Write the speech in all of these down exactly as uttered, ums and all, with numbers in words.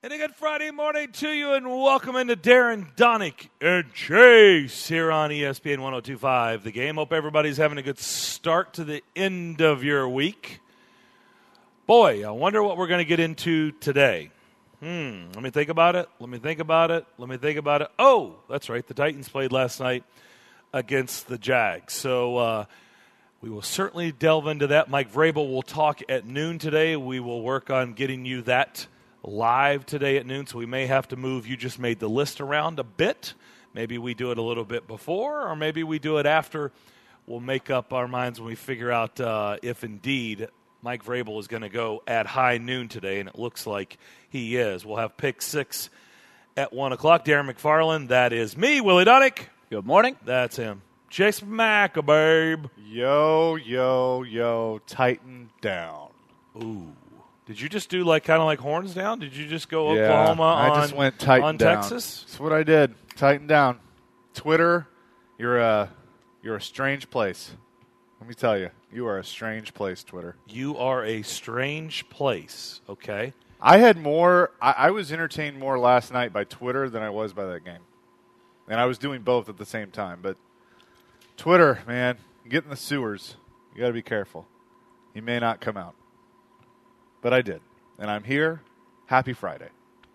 And a good Friday morning to you, and welcome into Darren, Donick, and Chase here on E S P N one oh two point five The Game. Hope everybody's having a good start to the end of your week. Boy, I wonder what we're going to get into today. Hmm, let me think about it. Let me think about it. Let me think about it. Oh, that's right. The Titans played last night against the Jags. So uh, we will certainly delve into that. Mike Vrabel will talk at noon today. We will work on getting you that live today at noon, so we may have to move You Just Made the List around a bit. Maybe we do it a little bit before, or maybe we do it after. We'll make up our minds when we figure out uh, if indeed Mike Vrabel is going to go at high noon today, and it looks like he is. We'll have pick six at one o'clock. Darren McFarland, that is me. Willie Donick. Good morning. That's him. Chase McAbabe. Yo, yo, yo, tighten down. Ooh. Did you just do like kind of like horns down? Did you just go yeah, Oklahoma on, I just went tighten on down. Texas? That's what I did. Tighten down. Twitter, you're a, you're a strange place. Let me tell you, you are a strange place, Twitter. You are a strange place, okay? I had more, I, I was entertained more last night by Twitter than I was by that game. And I was doing both at the same time. But Twitter, man, you get in the sewers. You got to be careful. You may not come out. But I did. And I'm here. Happy Friday.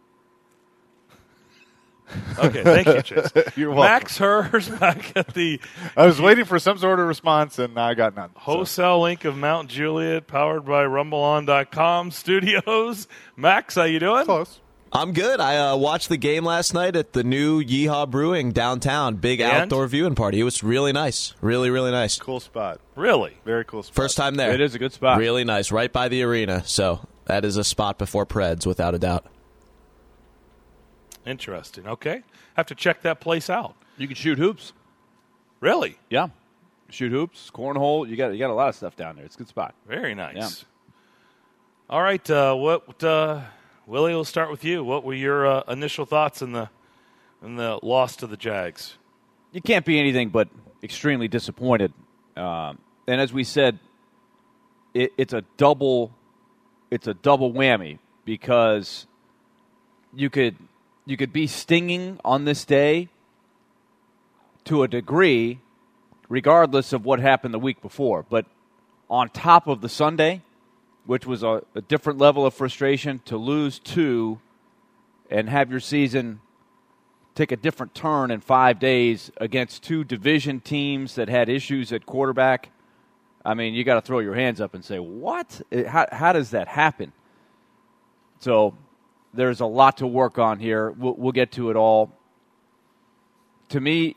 Okay, thank you, Chase. You're welcome. Max Hers back at the I was waiting for some sort of response, and I got none. wholesale link of Mount Juliet, powered by rumble on dot com studios. Max, how you doing? Close. I'm good. I uh, watched the game last night at the new Yeehaw Brewing downtown. Big And? outdoor viewing party. It was really nice. Really, really nice. Cool spot. Really? Very cool spot. First time there. It is a good spot. Really nice. Right by the arena. So that is a spot before Preds, without a doubt. Interesting. Okay. Have to check that place out. You can shoot hoops. Really? Yeah. Shoot hoops, cornhole. You got you got a lot of stuff down there. It's a good spot. Very nice. Yeah. All right. Uh, what, uh, Willie, we'll start with you. What were your uh, initial thoughts in the in the loss to the Jags? You can't be anything but extremely disappointed. Um, and as we said, it, it's a double it's a double whammy because you could you could be stinging on this day to a degree, regardless of what happened the week before. But on top of the Sunday, which was a, a different level of frustration, to lose two and have your season take a different turn in five days against two division teams that had issues at quarterback, I mean, you got to throw your hands up and say, what? How, how does that happen? So there's a lot to work on here. We'll, we'll get to it all. To me,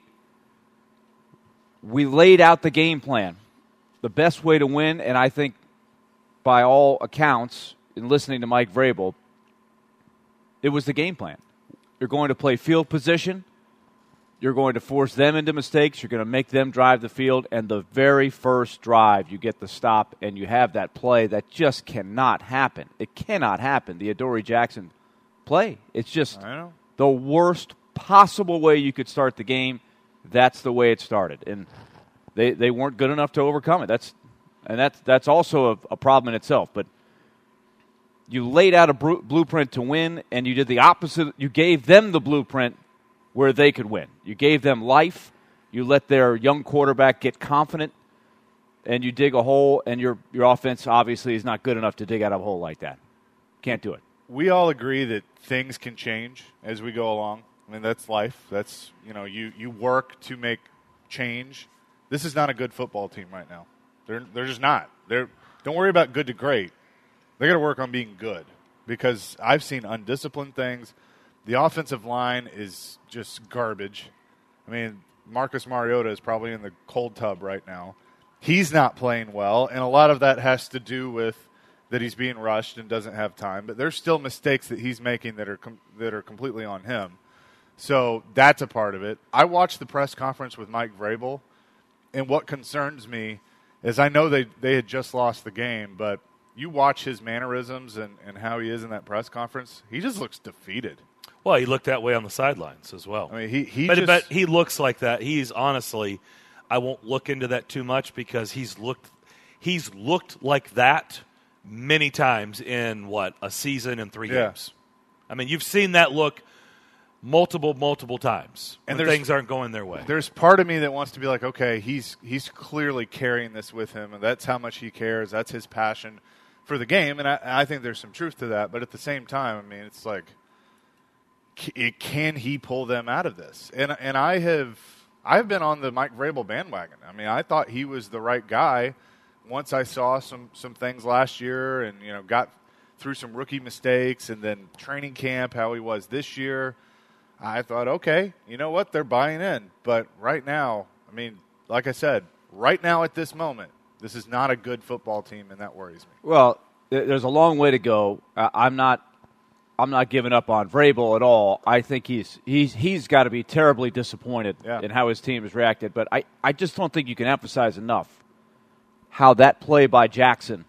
we laid out the game plan, the best way to win, and I think by all accounts, in listening to Mike Vrabel, it was the game plan. You're going to play field position. You're going to force them into mistakes. You're going to make them drive the field. And the very first drive, you get the stop, and you have that play that just cannot happen. It cannot happen, the Adoree Jackson play. It's just the worst possible way you could start the game. That's the way it started. And they, they weren't good enough to overcome it. That's And that's, that's also a, a problem in itself. But you laid out a br- blueprint to win, and you did the opposite. You gave them the blueprint where they could win. You gave them life. You let their young quarterback get confident, and you dig a hole, and your your offense obviously is not good enough to dig out of a hole like that. Can't do it. We all agree that things can change as we go along. I mean, that's life. That's, you know, you, you work to make change. This is not a good football team right now. They're they're just not. They're don't worry about good to great. They got to work on being good, because I've seen undisciplined things. The offensive line is just garbage. I mean, Marcus Mariota is probably in the cold tub right now. He's not playing well, and a lot of that has to do with that he's being rushed and doesn't have time. But there's still mistakes that he's making that are com- that are completely on him. So that's a part of it. I watched the press conference with Mike Vrabel, and what concerns me is I know they, they had just lost the game, but you watch his mannerisms and, and how he is in that press conference, he just looks defeated. Well, he looked that way on the sidelines as well. I mean, he he but, just, but he looks like that. He's honestly, I won't look into that too much because he's looked he's looked like that many times in what a season and three yeah. games. I mean, you've seen that look multiple, multiple times And when there's- things aren't going their way. There's part of me that wants to be like, okay, he's he's clearly carrying this with him, and that's how much he cares. That's his passion for the game, and I, I think there's some truth to that. But at the same time, I mean, it's like, c- can he pull them out of this? And and I have I've been on the Mike Vrabel bandwagon. I mean, I thought he was the right guy once I saw some some things last year, and you know, got through some rookie mistakes, and then training camp, how he was this year. I thought, okay, you know what? They're buying in. But right now, I mean, like I said, right now at this moment, this is not a good football team, and that worries me. Well, th- there's a long way to go. Uh, I'm not I'm not giving up on Vrabel at all. I think he's he's he's got to be terribly disappointed Yeah. in how his team has reacted. But I, I just don't think you can emphasize enough how that play by Jackson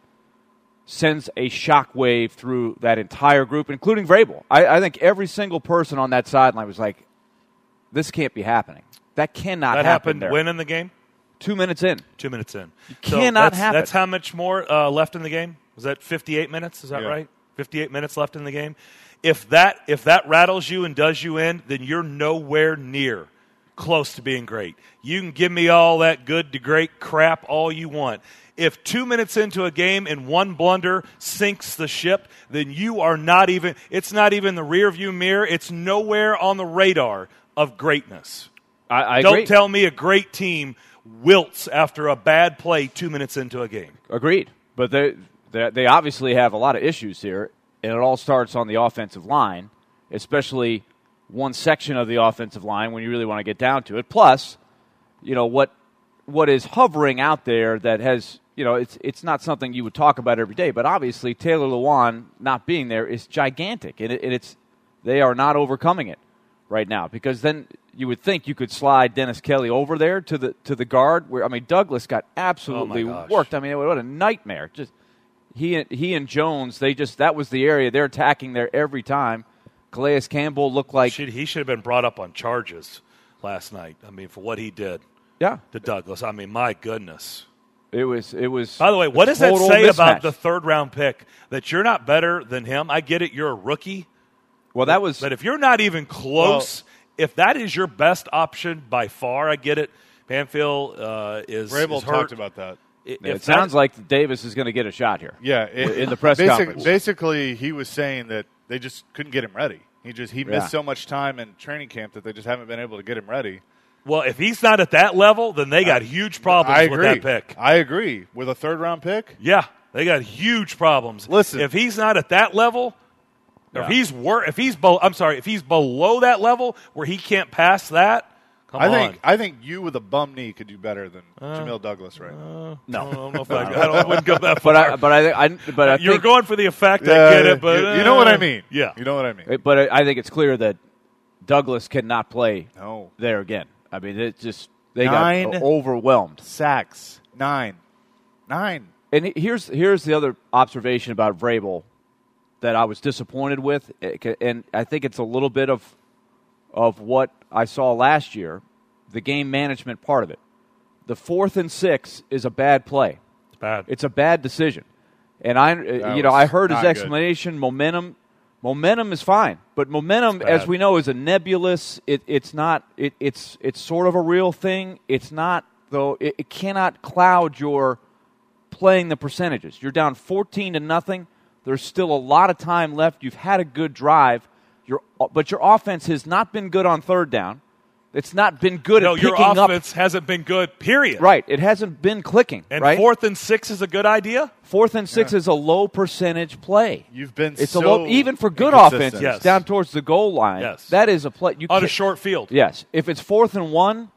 sends a shockwave through that entire group, including Vrabel. I, I think every single person on that sideline was like, this can't be happening. That cannot that happen happened there. when in the game? Two minutes in. Two minutes in. You cannot that's, happen. That's how much more uh, left in the game? Was that fifty-eight minutes? Is that Yeah. right? fifty-eight minutes left in the game. If that if that rattles you and does you in, then you're nowhere near close to being great. You can give me all that good to great crap all you want. If two minutes into a game and one blunder sinks the ship, then you are not even – it's not even the rearview mirror. It's nowhere on the radar of greatness. I, I Don't agree. tell me a great team wilts after a bad play two minutes into a game. Agreed. But they, they they obviously have a lot of issues here, and it all starts on the offensive line, especially one section of the offensive line when you really want to get down to it. Plus, you know, what what is hovering out there that has, you know, it's it's not something you would talk about every day, but obviously Taylor Lewan not being there is gigantic, and, it, and it's they are not overcoming it right now, because then you would think you could slide Dennis Kelly over there to the to the guard where, I mean, Douglas got absolutely Oh my gosh. worked. I mean, what a nightmare. Just he and, he and Jones, they just that was the area they're attacking there every time. Calais Campbell looked like Should, he should have been brought up on charges last night. I mean, for what he did yeah, to Douglas. I mean, my goodness. it was it was By the way, a what does that total say about mismatch. the third round pick? That you're not better than him? I get it, you're a rookie. Well, that was But if you're not even close, if that is your best option by far, I get it. Banfield uh, is, Vrabel is hurt. talked about that. If it that- sounds like Davis is going to get a shot here. Yeah, it, In the press basic- conference. Basically, he was saying that they just couldn't get him ready. He just he missed Yeah. so much time in training camp that they just haven't been able to get him ready. Well, if he's not at that level, then they got huge problems I with agree. that pick. I agree. With a third round pick, Yeah, they got huge problems. Listen. if he's not at that level, or Yeah. if he's wor- if he's be- I'm sorry, if he's below that level where he can't pass that, come I on. think I think you with a bum knee could do better than Jamil Douglas right now. I don't know if I, I, don't, I wouldn't go that far. But I but I, I but I You're think, going for the effect. I get it, but you, you know what I uh, mean. Yeah, you know what I mean. but I think it's clear that Douglas cannot play No there again. I mean, it just they Nine. got overwhelmed. sacks, nine, nine. And he- here's here's the other observation about Vrabel that I was disappointed with, and I think it's a little bit of of what I saw last year, the game management part of it. The fourth and six is a bad play. it's bad. It's a bad decision. And I, uh, you know, was I heard his not good. explanation. Momentum, momentum is fine, but momentum, It's as bad. we know, is a nebulous. It, it's not. It, it's it's sort of a real thing. It's not though. It, it cannot cloud your playing the percentages. You're down fourteen to nothing. There's still a lot of time left. You've had a good drive. Your but your offense has not been good on third down. It's not been good no, at your picking offense hasn't been good. Period. up. Right. It hasn't been clicking. And right. fourth and six is a good idea. Fourth and six is a low percentage play. You've been It's so a low, even for good inconsistent. offenses Yes. down towards the goal line. Yes. That is a play. You On a can't- short field. Yes. If it's fourth and one,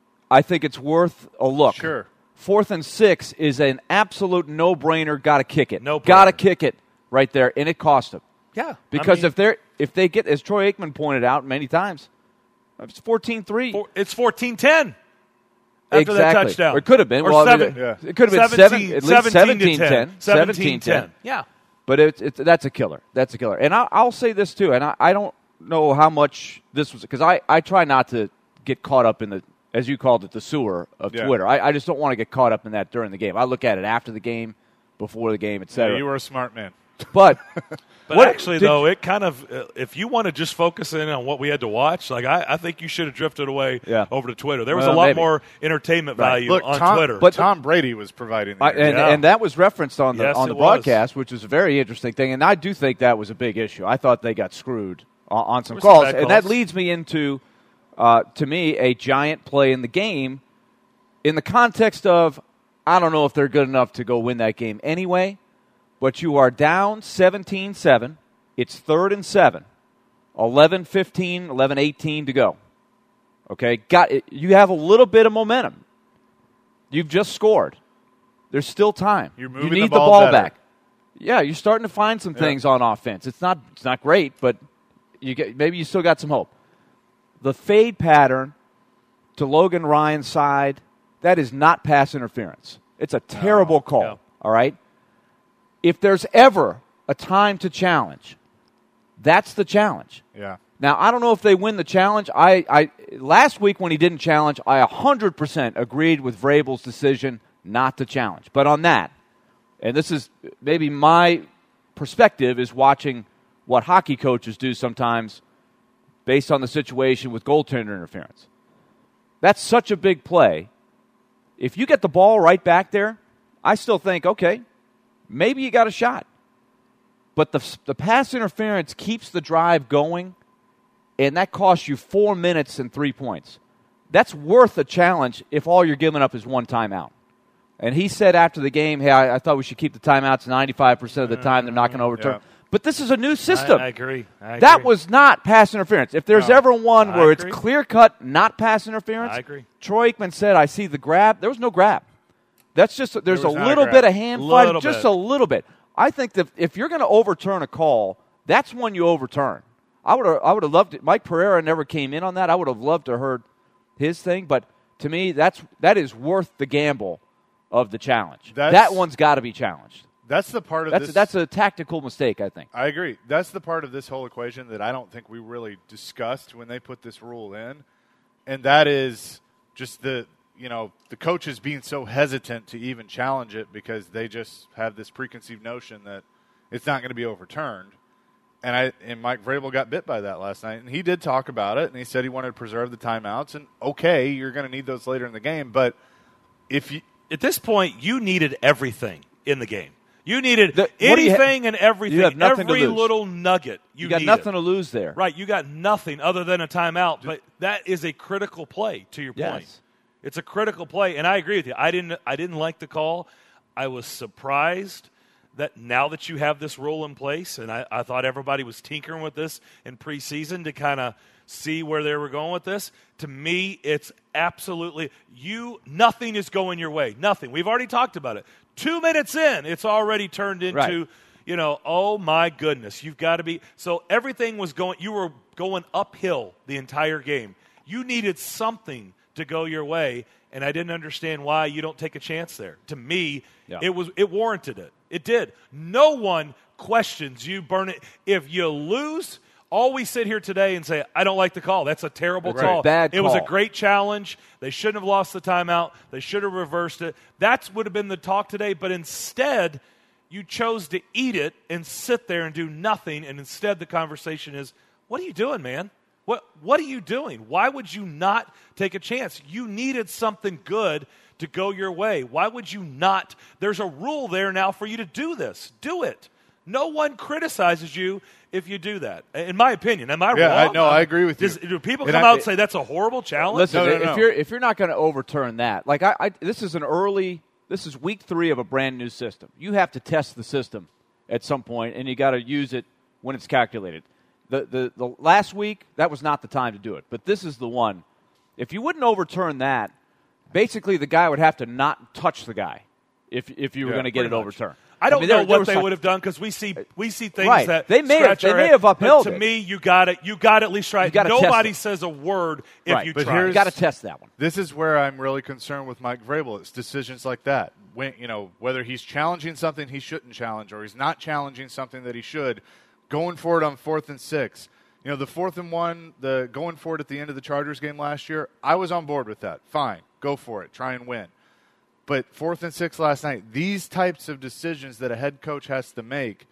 I think it's worth a look. Sure. Fourth and six is an absolute no-brainer. Got to kick it. No-brainer. Got to kick it right there, and it cost them. Yeah. Because I mean, if they're if they get, as Troy Aikman pointed out many times, it's fourteen three. four- it's fourteen ten after Exactly. that touchdown. Or it could have been. Or Well, I mean, seven, Yeah. it could have been seven, at least seventeen ten. seventeen ten. Yeah. But it's, it's that's a killer. That's a killer. And I, I'll say this too. And I, I don't know how much this was because I, I try not to get caught up in the, as you called it, the sewer of Yeah. Twitter. I, I just don't want to get caught up in that during the game. I look at it after the game, before the game, et Yeah, cetera. you were a smart man. But But What- actually, did- though, it kind of, uh, if you want to just focus in on what we had to watch, like I, I think you should have drifted away Yeah. over to Twitter. There was Well, a lot maybe. more entertainment Right. value Look, on Tom, Twitter. but Tom Brady was providing the I, and, Yeah. and that was referenced on the Yes, on the it was. broadcast, which was a very interesting thing. And I do think that was a big issue. I thought they got screwed on, on some There were some calls, bad and that calls. leads me into, uh, to me, a giant play in the game, in the context of I don't know if they're good enough to go win that game anyway, but you are down seventeen seven. It's third and seven. eleven fifteen, eleven eighteen to go. Okay, got it. You have a little bit of momentum. You've just scored. There's still time. You're you moving need the ball better. back. Yeah, you're starting to find some Yeah. things on offense. It's not it's not great, but you get, maybe you still got some hope. The fade pattern to Logan Ryan's side, that is not pass interference. It's a terrible call, no. all right? If there's ever a time to challenge, that's the challenge. Yeah. Now, I don't know if they win the challenge. I, I last week when he didn't challenge, I one hundred percent agreed with Vrabel's decision not to challenge. But on that, and this is maybe my perspective is watching what hockey coaches do sometimes based on the situation with goaltender interference. That's such a big play. If you get the ball right back there, I still think, okay, maybe you got a shot. But the, the pass interference keeps the drive going, and that costs you four minutes and three points. That's worth a challenge if all you're giving up is one timeout. And he said after the game, hey, I, I thought we should keep the timeouts ninety-five percent of the time. They're not going to overturn. Yeah. But this is a new system. I, I agree. I That agree. was not pass interference. If there's No. ever one I where agree. it's clear-cut, not pass interference, I agree. Troy Aikman said, I see the grab. There was no grab. That's just, there's was a not a little grab. bit of hand Little fight, just bit. a little bit. I think that if you're going to overturn a call, that's when you overturn. I would have I would have loved it. Mike Pereira never came in on that. I would have loved to have heard his thing, but to me, that's that is worth the gamble of the challenge. That's- that one's got to be challenged. That's the part of That's this. that's a tactical mistake, I think. I agree. That's the part of this whole equation that I don't think we really discussed when they put this rule in, and that is just the you know the coaches being so hesitant to even challenge it because they just have this preconceived notion that it's not going to be overturned. And I and Mike Vrabel got bit by that last night, and he did talk about it, and he said he wanted to preserve the timeouts. And okay, you're going to need those later in the game, but if you At this point, you needed everything in the game. You needed The- what do you ha- anything and everything, you have nothing to every lose. little nugget. You, You got needed. nothing to lose there. Right, you got nothing other than a timeout, but that is a critical play to your Yes. point. It's a critical play, and I agree with you. I didn't I didn't like the call. I was surprised that now that you have this rule in place, and I, I thought everybody was tinkering with this in preseason to kind of see where they were going with this. To me, it's absolutely you nothing is going your way. Nothing. We've already talked about it. Two minutes in, it's already turned into Right. you know, oh my goodness, you've got to be. So everything was going, you were going uphill the entire game. You needed something to go your way, and I didn't understand why you don't take a chance there. To me, Yeah. it was it warranted it. It did. No one questions you burn it. If you lose, all we sit here today and say, I don't like the call. That's a terrible That's a call. bad It was a call. great challenge. They shouldn't have lost the timeout. They should have reversed it. That would have been the talk today, but instead – you chose to eat it and sit there and do nothing, and instead the conversation is, what are you doing, man? What What are you doing? Why would you not take a chance? You needed something good to go your way. Why would you not? There's a rule there now for you to do this. Do it. No one criticizes you if you do that. In my opinion. Am I Yeah, I- wrong? no, I agree with you. Does, do people And come I- out and say that's a horrible challenge? Listen, No, no, if no. you're if you're not going to overturn that, like I, I, this is an early, this is week three of a brand new system. You have to test the system at some point, and you got to use it when it's calculated. The, the the last week that was not the time to do it, but this is the one. If you wouldn't overturn that, basically the guy would have to not touch the guy if if you were Yeah, going to get it pretty much. overturned. I don't mean, there- know there what was they some- would have done because we see we see things Right. that They may have- scratch they our may head. have upheld But to it. me, you got it. You got at least right. You gotta test Nobody it. says a word if Right, you but try. here's- You got to test that one. This is where I'm really concerned with Mike Vrabel. It's decisions like that. When you know whether he's challenging something he shouldn't challenge, or he's not challenging something that he should, going for it on fourth and six. You know, the fourth and one, the going for it at the end of the Chargers game last year. I was on board with that. Fine, go for it, try and win. But fourth and six last night, these types of decisions that a head coach has to make,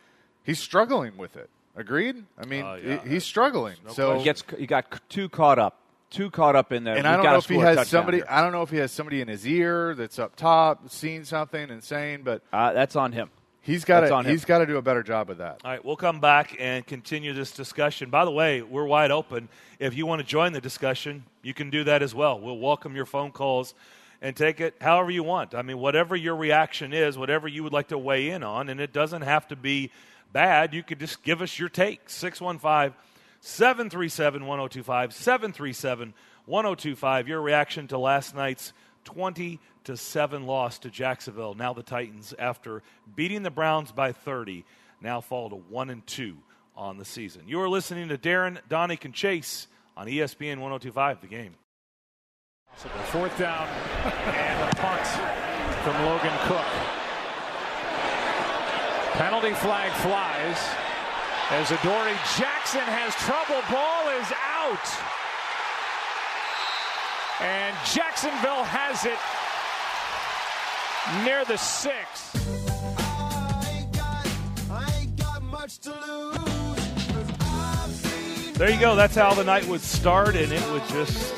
he's struggling with it. Agreed? I mean, Uh, yeah. he, he's struggling. No so He gets he got too caught up, too caught up in there. And We've I don't gotta know if he score a has touchdown somebody. here. I don't know if he has somebody in his ear that's up top, seeing something and saying, but Uh, that's on him. he's got That's on to. him. He's got to do a better job of that. All right, we'll come back and continue this discussion. By the way, we're wide open. If you want to join the discussion, you can do that as well. We'll welcome your phone calls and take it however you want. I mean, whatever your reaction is, whatever you would like to weigh in on, and it doesn't have to be bad. You could just give us your take. six one five, seven three seven, one oh two five, seven three seven, one oh two five. Your reaction to last night's twenty to seven loss to Jacksonville. Now the Titans, after beating the Browns by thirty, now fall to one and two on the season. You are listening to Darren, Donick, and Chase on E S P N one oh two five, The Game. Fourth down and a punt from Logan Cook. Penalty flag flies as Adoree Jackson has trouble. Ball is out. And Jacksonville has it near the six. There you go. That's how the night would start, and it would just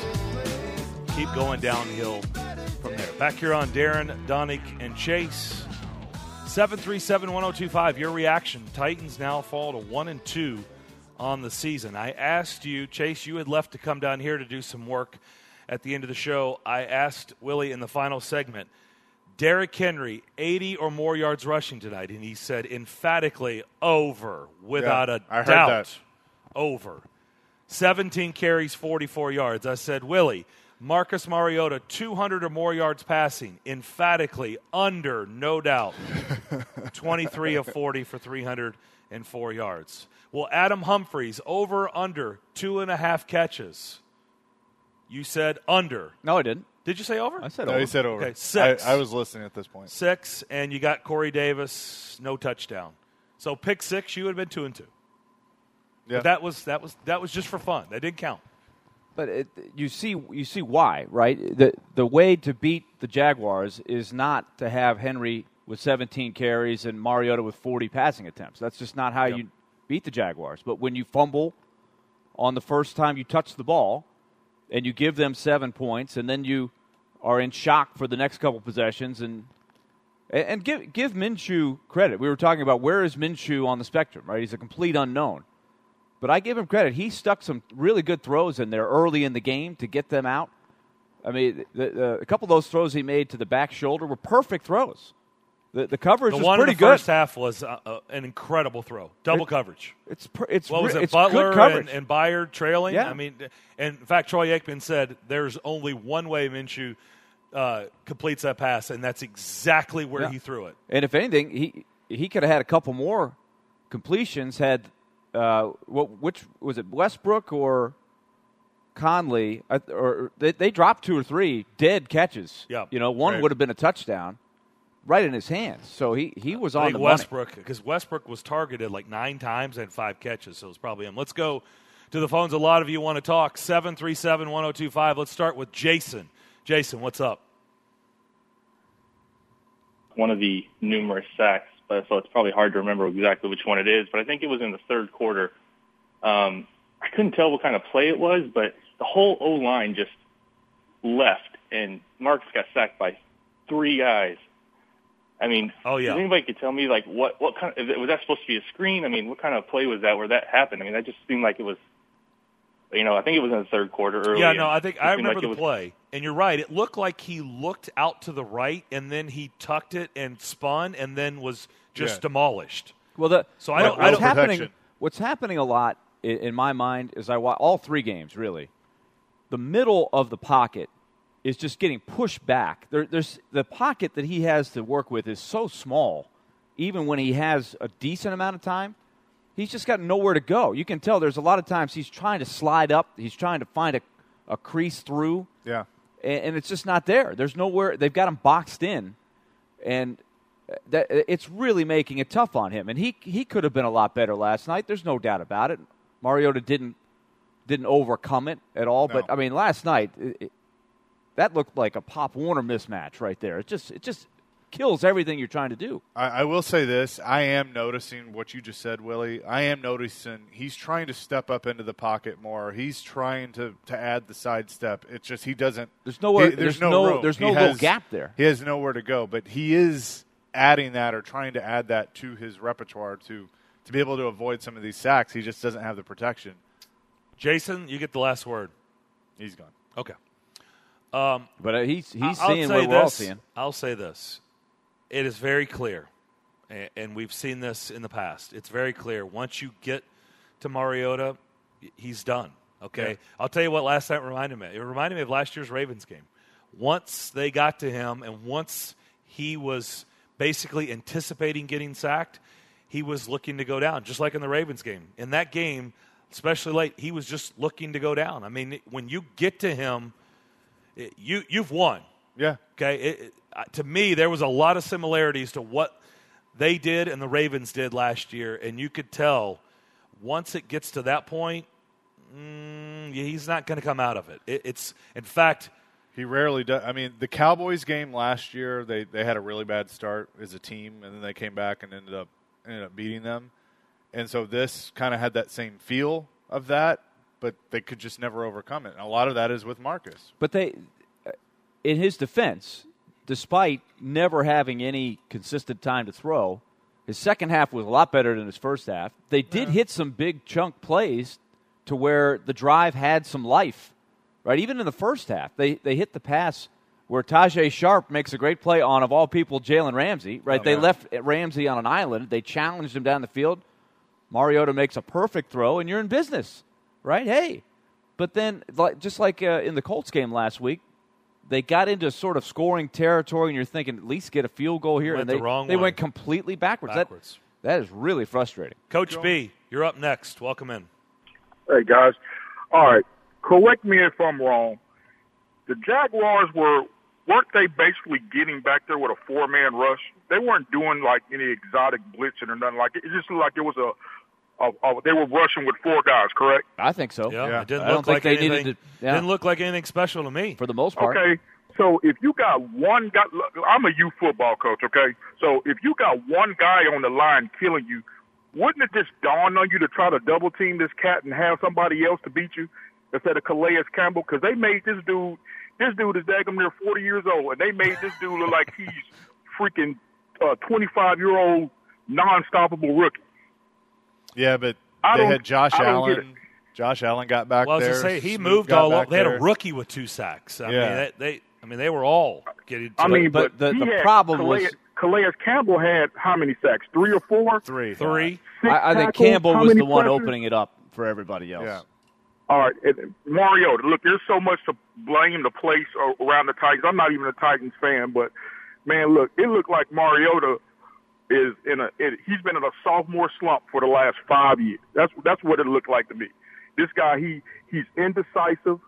keep going downhill from there. Back here on Darren, Donick, and Chase. seven three seven, one oh two five. Your reaction. Titans now fall to one and two on the season. I asked you, Chase, you had left to come down here to do some work at the end of the show. I asked Willie in the final segment, Derrick Henry, eighty or more yards rushing tonight, and he said emphatically over, without Yeah, a I heard doubt. that. Over. seventeen carries, forty-four yards. I said, Willie, Marcus Mariota, two hundred or more yards passing, emphatically under, no doubt. twenty-three of forty for three hundred four yards. Well, Adam Humphries, over, under, two and a half catches. You said under. No, I didn't. Did you say over? I said No, over. he said over. Okay, six. I, I was listening at this point. Six, and you got Corey Davis, no touchdown. So pick six, you would have been two and two. Yeah. But that was that was that was just for fun. That didn't count. But it, you see, you see why, right? The the way to beat the Jaguars is not to have Henry with seventeen carries and Mariota with forty passing attempts. That's just not how Yep. you beat the Jaguars. But when you fumble on the first time you touch the ball, and you give them seven points, and then you are in shock for the next couple possessions, and and, and give give Minshew credit. We were talking about where is Minshew on the spectrum, right? He's a complete unknown. But I give him credit. He stuck some really good throws in there early in the game to get them out. I mean, the, the, a couple of those throws he made to the back shoulder were perfect throws. The, the coverage The was one pretty in the good. first half was uh, uh, an incredible throw, double It- coverage. It's per, it's What was re- it, it's Butler good coverage. and, and Byard trailing? Yeah. I mean, and in fact, Troy Aikman said there's only one way Minshew uh, completes that pass, and that's exactly where Yeah. he threw it. And if anything, he he could have had a couple more completions. Had uh, what? Which was it? Westbrook or Conley? Uh, or they, they dropped two or three dead catches. Yeah. You know, one Right. would have been a touchdown, right in his hands. So he, he was I on think the money. Westbrook, because Westbrook was targeted like nine times and five catches, so it was probably him. Let's go to the phones. A lot of you want to talk. seven three seven, one oh two five. Let's start with Jason. Jason, what's up? One of the numerous sacks, but so it's probably hard to remember exactly which one it is, but I think it was in the third quarter. Um, I couldn't tell what kind of play it was, but the whole O-line just left, and Marks got sacked by three guys. I mean, Oh, yeah. if anybody could tell me, like, what, what kind of, was that supposed to be a screen? I mean, what kind of play was that where that happened? I mean, that just seemed like it was, you know, I think it was in the third quarter early. Yeah, and no, I think it I seemed remember like the it was- play, and you're right. It looked like he looked out to the right, and then he tucked it and spun, and then was just Yeah. demolished. Well, the, So I what- don't- I what's don't- happening. protection. What's happening a lot in, in my mind is I watch all three games really. The middle of the pocket is just getting pushed back. There, there's the pocket that he has to work with is so small. Even when he has a decent amount of time, he's just got nowhere to go. You can tell there's a lot of times he's trying to slide up. He's trying to find a, a crease through. Yeah. and, and it's just not there. There's nowhere. They've got him boxed in, and that it's really making it tough on him. And he he could have been a lot better last night. There's no doubt about it. Mariota didn't didn't overcome it at all. No. But I mean, last night it, it, that looked like a Pop Warner mismatch right there. It just it just kills everything you're trying to do. I, I will say this. I am noticing what you just said, Willie. I am noticing he's trying to step up into the pocket more. He's trying to, to add the sidestep. It's just he doesn't. There's nowhere. He, there's, there's no, no. room. There's He no has, little gap there. He has nowhere to go. But he is adding that or trying to add that to his repertoire to to be able to avoid some of these sacks. He just doesn't have the protection. Jason, you get the last word. He's gone. Okay. Um, but uh, he's he's I'll seeing say what we're all this, seeing. I'll say this. It is very clear, and, and we've seen this in the past. It's very clear. Once you get to Mariota, he's done. Okay? Yeah. I'll tell you what last night reminded me. It reminded me of last year's Ravens game. Once they got to him and once he was basically anticipating getting sacked, he was looking to go down, just like in the Ravens game. In that game, especially late, he was just looking to go down. I mean, when you get to him, it, you, you've won. Yeah. Okay? It, it, to me, there was a lot of similarities to what they did and the Ravens did last year, and you could tell once it gets to that point, mm, he's not going to come out of it. it. It's, in fact, He rarely does. I mean, the Cowboys game last year, they, they had a really bad start as a team, and then they came back and ended up ended up beating them. And so this kind of had that same feel of that, but they could just never overcome it. And a lot of that is with Marcus. But they, in his defense, despite never having any consistent time to throw, his second half was a lot better than his first half. They did yeah. hit some big chunk plays to where the drive had some life. Right, even in the first half, they they hit the pass where Tajay Sharp makes a great play on, of all people, Jalen Ramsey. Right, oh, they man. left Ramsey on an island. They challenged him down the field. Mariota makes a perfect throw, and you're in business. Right, hey. But then, like, just like uh, in the Colts game last week, they got into sort of scoring territory, and you're thinking, at least get a field goal here. Went and they, the wrong they way. went completely backwards. Backwards. That, that is really frustrating. Coach B, you're up next. Welcome in. Hey, guys. All right. Correct me if I'm wrong. The Jaguars were, weren't they basically getting back there with a four-man rush? They weren't doing, like, any exotic blitzing or nothing like it. It just looked like it was a, a, a they were rushing with four guys, correct? I think so. Yeah, yeah. it didn't I look don't like think they anything, needed to, yeah. didn't look like anything special to me. For the most part. Okay, so if you got one guy, look, I'm a youth football coach, okay? So if you got one guy on the line killing you, wouldn't it just dawn on you to try to double-team this cat and have somebody else to beat you instead of Calais Campbell? Because they made this dude, this dude is daggum near forty years old, and they made this dude look like he's freaking uh, twenty-five-year-old non-stoppable rookie. Yeah, but I they don't- had Josh I don't get Allen. Josh Allen got back Well, I was there. to say he Smoot moved got all back over. They had there. a rookie with two sacks. I Yeah. mean, they, they, I mean, they were all getting. To I mean, but but, the- he the had problem Calais, was- Calais Campbell had how many sacks? Three or four? Three. three. Six I, I think tackles? Campbell How was many the one pressures? opening it up for everybody else. Yeah. All right, and Mariota. Look, there's so much to blame the place around the Titans. I'm not even a Titans fan, but man, look, it looked like Mariota is in a. It, he's been in a sophomore slump for the last five years. That's that's what it looked like to me. This guy, he he's indecisive.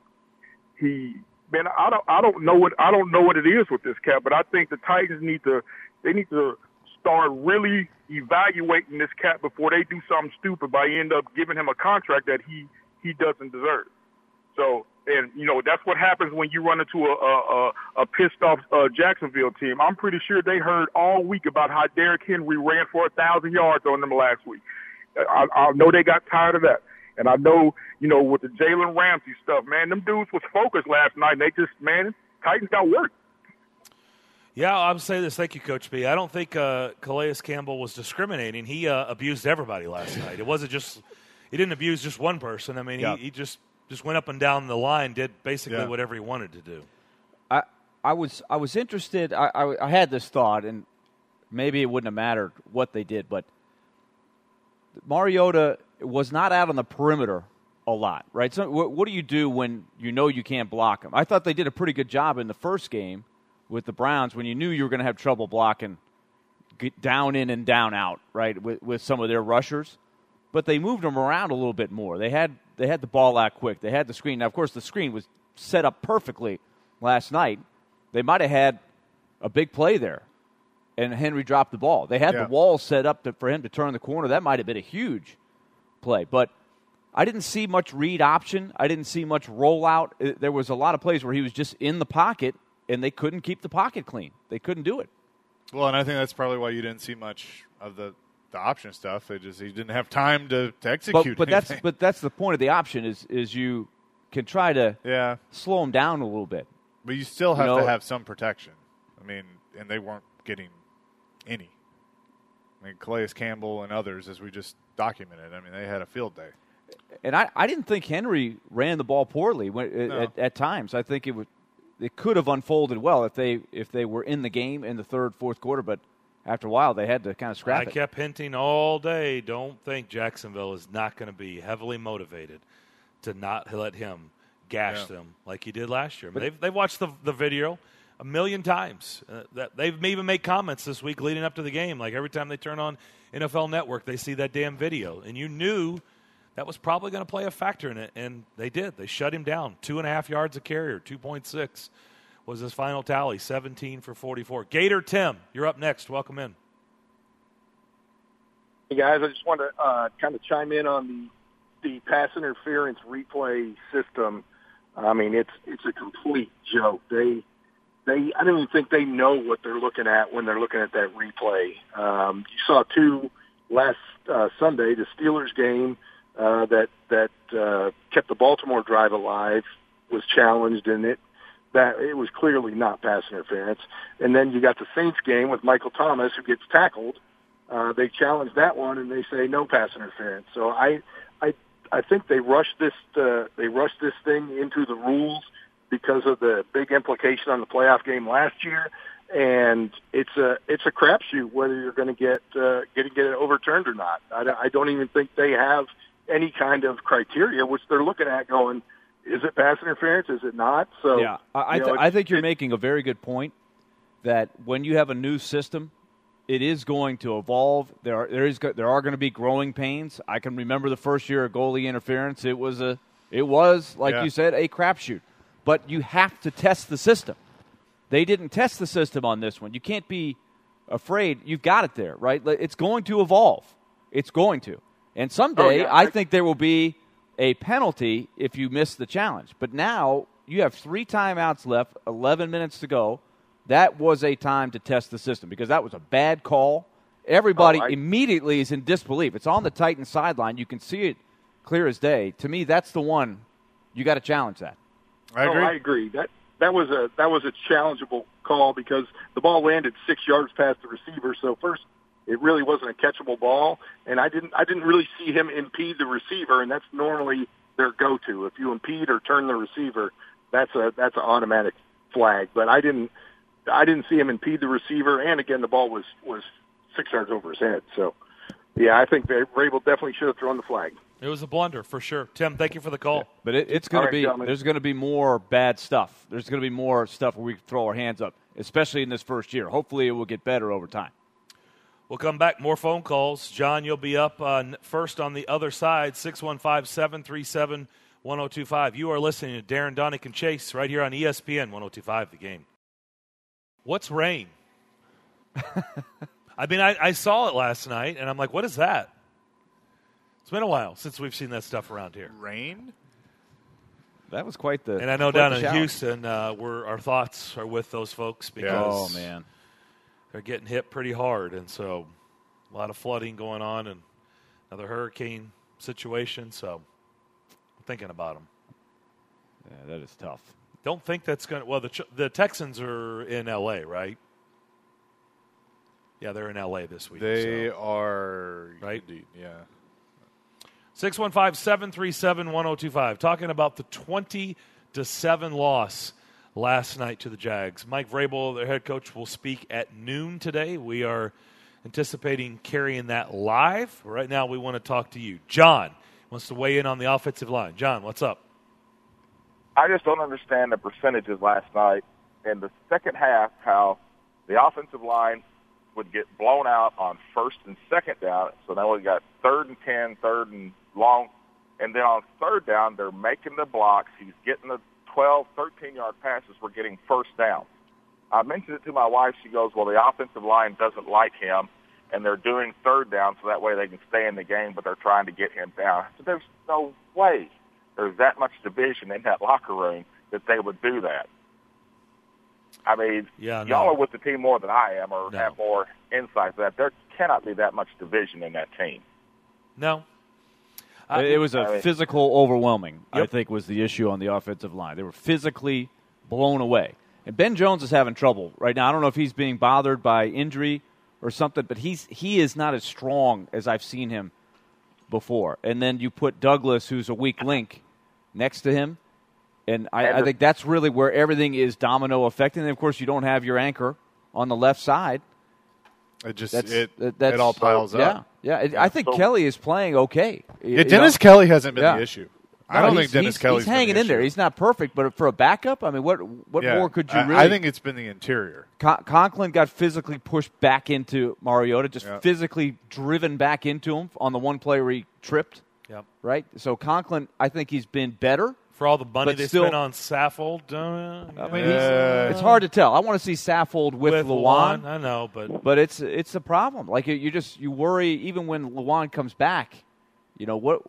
He man, I don't I don't know what I don't know what it is with this cat, but I think the Titans need to they need to start really evaluating this cat before they do something stupid by end up giving him a contract that he, he doesn't deserve. So, and, you know, that's what happens when you run into a, a, a, a pissed off uh, Jacksonville team. I'm pretty sure they heard all week about how Derrick Henry ran for a thousand yards on them last week. I, I know they got tired of that. And I know, you know, with the Jalen Ramsey stuff, man, them dudes was focused last night, and they just, man, Titans got work. Yeah, I would say this. Thank you, Coach B. I don't think uh, Calais Campbell was discriminating. He uh, abused everybody last night. It wasn't just – he didn't abuse just one person. I mean, yeah. he, he just, just went up and down the line, did basically yeah. whatever he wanted to do. I I was I was interested. I, I I had this thought, and maybe it wouldn't have mattered what they did, but Mariota was not out on the perimeter a lot, right? So what, what do you do when you know you can't block him? I thought they did a pretty good job in the first game with the Browns when you knew you were going to have trouble blocking get down in and down out, right, with, with some of their rushers. But they moved them around a little bit more. They had they had the ball out quick. They had the screen. Now, of course, the screen was set up perfectly last night. They might have had a big play there, and Henry dropped the ball. They had yeah. the wall set up to, for him to turn the corner. That might have been a huge play. But I didn't see much read option. I didn't see much rollout. There was a lot of plays where he was just in the pocket, and they couldn't keep the pocket clean. They couldn't do it. Well, and I think that's probably why you didn't see much of the, the option stuff. They just he didn't have time to, to execute. But, but that's but that's the point of the option is is you can try to yeah. slow them down a little bit. But you still have you know, to have some protection. I mean, and they weren't getting any. I mean, Calais Campbell and others, as we just documented, I mean, they had a field day. And I, I didn't think Henry ran the ball poorly when, no. at, at times. I think it would it could have unfolded well if they if they were in the game in the third, fourth quarter. But after a while, they had to kind of scrap I it. I kept hinting all day, don't think Jacksonville is not going to be heavily motivated to not let him gash yeah. them like he did last year. But they've, they've watched the, the video a million times. Uh, that they've even made comments this week leading up to the game. Like every time they turn on N F L Network, they see that damn video. And you knew that was probably going to play a factor in it, and they did. They shut him down. Two and a half yards a carrier, two point six was his final tally, seventeen for forty-four. Gator Tim, you're up next. Welcome in. Hey, guys, I just wanted to uh, kind of chime in on the, the pass interference replay system. I mean, it's it's a complete joke. They They, I don't even think they know what they're looking at when they're looking at that replay. Um, you saw two last uh, Sunday, the Steelers game uh, that that uh, kept the Baltimore drive alive was challenged, and it that it was clearly not pass interference. And then you got the Saints game with Michael Thomas, who gets tackled. Uh, they challenged that one, and they say no pass interference. So I, I, I think they rushed this. Uh, they rushed this thing into the rules because of the big implication on the playoff game last year, and it's a it's a crapshoot whether you're going to get uh, get get it overturned or not. I, I don't even think they have any kind of criteria which they're looking at going, is it pass interference? Is it not? So yeah, I, you th- know, I think you're it, making a very good point that when you have a new system, it is going to evolve. There are there is there are going to be growing pains. I can remember the first year of goalie interference. It was a it was like yeah. you said, a crapshoot. But you have to test the system. They didn't test the system on this one. You can't be afraid. You've got it there, right? It's going to evolve. It's going to. And someday, oh, yeah. I think there will be a penalty if you miss the challenge. But now you have three timeouts left, eleven minutes to go. That was a time to test the system because that was a bad call. Everybody oh, I, immediately is in disbelief. It's on the Titans sideline. You can see it clear as day. To me, that's the one you got to challenge that. I agree. Oh, I agree. That that was a that was a challengeable call because the ball landed six yards past the receiver. So first, it really wasn't a catchable ball, and I didn't I didn't really see him impede the receiver, and that's normally their go-to. If you impede or turn the receiver, that's a that's an automatic flag. But I didn't I didn't see him impede the receiver, and again, the ball was was six yards over his head. So yeah, I think Vrabel definitely should have thrown the flag. It was a blunder for sure. Tim, thank you for the call. Yeah, but it, it's going All right, to be gentlemen. There's going to be more bad stuff. There's going to be more stuff where we can throw our hands up, especially in this first year. Hopefully, it will get better over time. We'll come back. More phone calls. John, you'll be up uh, first on the other side. six one five, seven three seven, one oh two five. You are listening to Darren, Donick, and Chase right here on E S P N one oh two five. The Game. What's rain? I mean, I, I saw it last night, and I'm like, what is that? It's been a while since we've seen that stuff around here. Rain? That was quite the. And I know quite down the in challenge. Houston, uh, we're, our thoughts are with those folks because Oh man, they're getting hit pretty hard, and so a lot of flooding going on, and another hurricane situation. So I'm thinking about them. yeah, that is tough. Don't think that's going to. Well, the the Texans are in L A, right? Yeah, they're in L A this week. They so. are. Right? Indeed, yeah. six one five, seven three seven, one oh two five. Talking about the twenty to seven loss last night to the Jags. Mike Vrabel, their head coach, will speak at noon today. We are anticipating carrying that live. Right now, we want to talk to you. John wants to weigh in on the offensive line. John, what's up? I just don't understand the percentages last night in the second half, how the offensive line would get blown out on first and second down. So now we got third and ten, third and long. And then on third down, they're making the blocks. He's getting the twelve, thirteen-yard passes. We're getting first down. I mentioned it to my wife. She goes, well, the offensive line doesn't like him, and they're doing third down so that way they can stay in the game, but they're trying to get him down. So there's no way there's that much division in that locker room that they would do that. I mean, Yeah, y'all no. are with the team more than I am, or No. have more insight to that. There cannot be that much division in that team. No. It it was a I mean- physical overwhelming, I Yep. think, was the issue on the offensive line. They were physically blown away. And Ben Jones is having trouble right now. I don't know if he's being bothered by injury or something, but he's he is not as strong as I've seen him before. And then you put Douglas, who's a weak link, next to him. And I, And I the- think that's really where everything is domino affecting. And, of course, you don't have your anchor on the left side. It just That's, it, that- that's it all piles yeah, up. Yeah, it, I think So- Kelly is playing okay. You- Yeah, you Dennis know? Kelly hasn't been Yeah. the issue. I No, don't he's- think Dennis he's, Kelly's he's hanging been the in there. issue. He's not perfect, but for a backup, I mean, what what Yeah. more could you I, really? I think it's been the interior. Con- Conklin got physically pushed back into Mariota, just Yeah. physically driven back into him on the one play where he tripped. Yep. Right. So Conklin, I think he's been better. For all the money But they still- spent on Saffold, uh, I mean, Yeah. he's, it's hard to tell. I want to see Saffold with, with Luan, Luan, I know, but but it's it's a problem. Like you, you just you worry even when Luan comes back. You know what?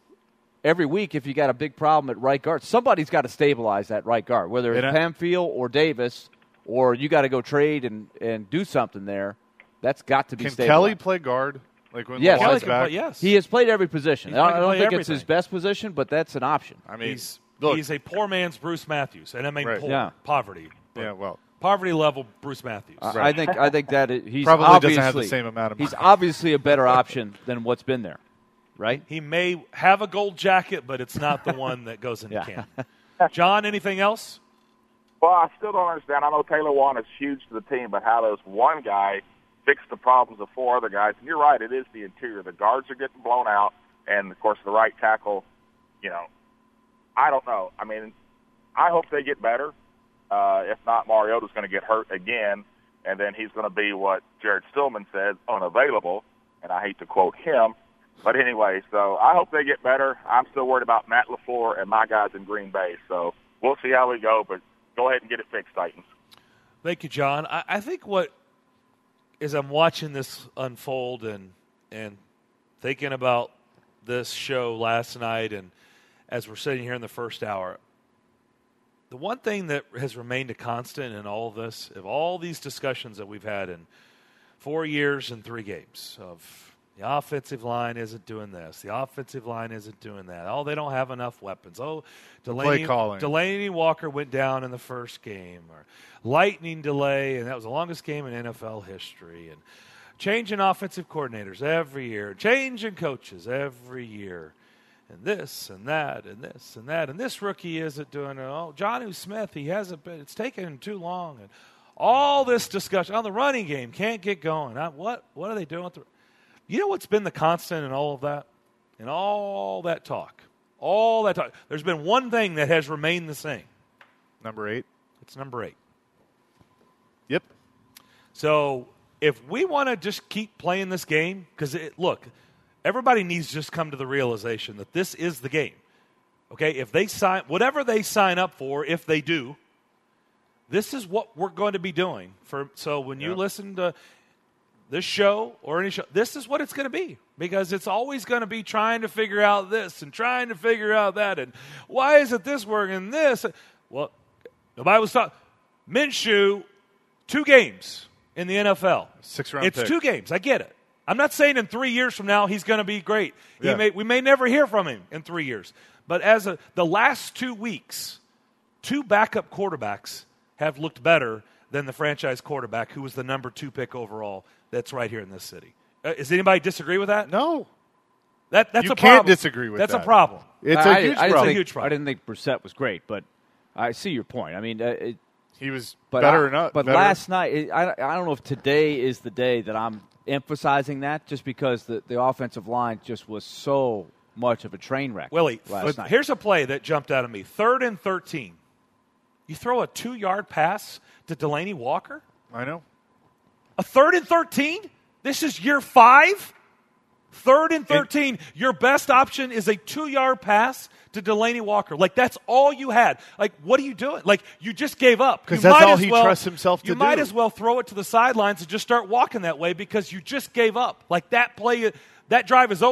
Every week, if you got a big problem at right guard, somebody's got to stabilize that right guard, whether it's And I- Pamphile or Davis, or you got to go trade and, and do something there. That's got to be Can stabilized. Kelly play guard? Like when Yes. Luan's Kelly can back? play, yes. He has played every position. He's I don't, played- I don't played think it's his everything. best position, but that's an option. I mean, he's look, he's a poor man's Bruce Matthews, and I mean Right. poor, Yeah. poverty, yeah, well, poverty level Bruce Matthews. I- I think I think that it, he's Probably obviously, doesn't have the same amount of He's money. obviously a better option than what's been there, right? He may have a gold jacket, but it's not the one that goes in Yeah. the can. John, anything else? Well, I still don't understand. I know Taylor Wan is huge to the team, but how does one guy fix the problems of four other guys? And you're right, it is the interior. The guards are getting blown out, and, of course, the right tackle, you know, I don't know. I mean, I hope they get better. Uh, if not, Mariota's going to get hurt again, and then he's going to be what Jared Stillman said, unavailable, and I hate to quote him. But anyway, so I hope they get better. I'm still worried about Matt LaFleur and my guys in Green Bay, so we'll see how we go, but go ahead and get it fixed, Titans. Thank you, John. I, I think what as I'm watching this unfold and and thinking about this show last night, and as we're sitting here in the first hour, the one thing that has remained a constant in all of this, of all these discussions that we've had in four years and three games of the offensive line isn't doing this, the offensive line isn't doing that. Oh, they don't have enough weapons. Oh, Delaney, calling. Delaney Walker went down in the first game, or lightning delay, and that was the longest game in N F L history. And changing offensive coordinators every year, changing coaches every year, and this and that and this and that. And this rookie isn't doing it. Oh, Jonnu Smith, he hasn't been. It's taken him too long. And all this discussion on the running game can't get going. I, what what are they doing with the You know what's been the constant in all of that? In all that talk. All that talk. There's been one thing that has remained the same. number eight. It's number eight. Yep. So if we want to just keep playing this game, because, look, everybody needs to just come to the realization that this is the game. Okay? If they sign, whatever they sign up for, if they do, this is what we're going to be doing. For So when you Yep. listen to this show or any show, this is what it's going to be, because it's always going to be trying to figure out this and trying to figure out that, and why isn't this working? This, well, nobody was talking. Minshew, two games in the N F L, Six round It's pick. two games. I get it. I'm not saying in three years from now he's going to be great. He Yeah. may, we may never hear from him in three years. But as a, the last two weeks, two backup quarterbacks have looked better than the franchise quarterback who was the number two pick overall that's right here in this city. Uh, does anybody disagree with that? No. That, that's You a can't problem. disagree with that's that. a problem. It's I- a I- huge I didn't problem. think- huge problem. I didn't think Brissett was great, but I see your point. I mean, uh, it, He was but better I- enough. But better. last night, it, I, I don't know if today is the day that I'm emphasizing that, just because the, the offensive line just was so much of a train wreck. Willie, last but night. here's a play that jumped out at me. Third and thirteen. You throw a two-yard pass to Delaney Walker? I know. A third and thirteen? This is year five? Third and thirteen. Your best option is a two-yard pass to Delaney Walker. Like, that's all you had. Like, what are you doing? Like, you just gave up. 'Cause You that's might all as he well- trusts himself to You might do. as well throw it to the sidelines and just start walking that way, because you just gave up. Like, that play, that drive is over.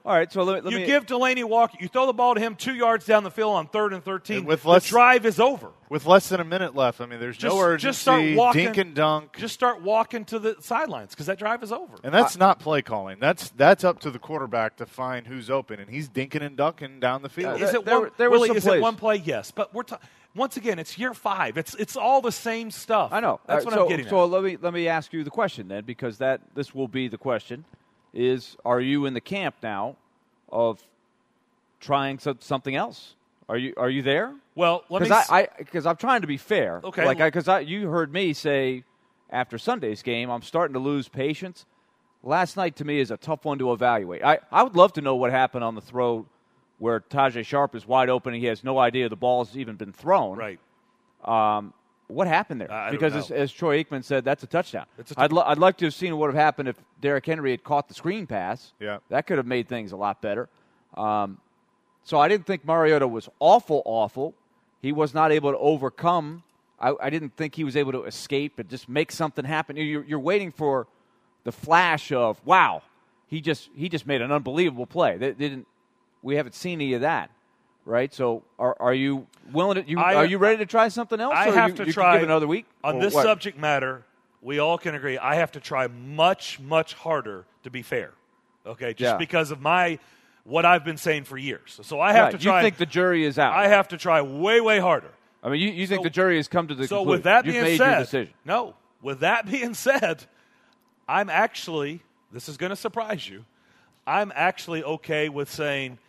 All right, so let, let you me give Delaney Walker, you throw the ball to him two yards down the field on third and thirteen. And with the less, drive is over. With less than a minute left, I mean, there's Just, no urgency. just start walking, dink and dunk. Just start walking to the sidelines because that drive is over. And that's I, not play calling. That's that's up to the quarterback to find who's open, and he's dinking and dunking down the field. Uh, is it there, one, there Willie, some is plays. it one play? Yes, but we're ta- once again, it's year five. It's it's all the same stuff. I know. That's uh, what so, I'm getting so at. let me let me ask you the question then, because that this will be the question: is are you in the camp now of trying so, something else? Are you are you there? Well, let me. Because I because I'm trying to be fair. Okay. Like because I, I you heard me say after Sunday's game, I'm starting to lose patience. Last night to me is a tough one to evaluate. I, I would love to know what happened on the throw where Tajay Sharp is wide open and he has no idea the ball's even been thrown. Right. Um, what happened there? I because don't as, know. as Troy Aikman said, that's a touchdown. It's a t- I'd, lo- I'd like to have seen what would have happened if Derrick Henry had caught the screen pass. Yeah. That could have made things a lot better. Um, so I didn't think Mariota was awful, awful. He was not able to overcome. I, I didn't think he was able to escape and just make something happen. You're, you're waiting for the flash of, wow, he just he just made an unbelievable play. They, they didn't. We haven't seen any of that, right? So are are you willing to? You, I, are you ready to try something else? I or have you, to you try can give it another week on Or this what? subject matter. We all can agree. I have to try much, much harder to be fair. Okay, just Yeah. because of my what I've been saying for years. So I have Right. to try. You think the jury is out? I have to try way, way harder. I mean, you, you think So- the jury has come to the So conclusion. with that You've being made said, your decision. no. With that being said, I'm actually. This is going to surprise you. I'm actually okay with saying,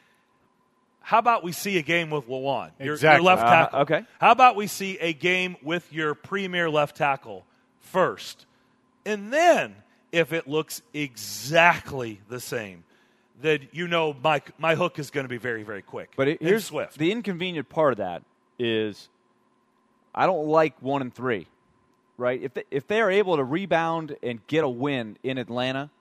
how about we see a game with Lewan, your, Exactly. your left Uh, tackle? okay. How about we see a game with your premier left tackle first? And then, if it looks exactly the same, then you know my, my hook is going to be very, very quick. But it, and here's swift. the inconvenient part of that is I don't like one and three, right? If they, if they are able to rebound and get a win in Atlanta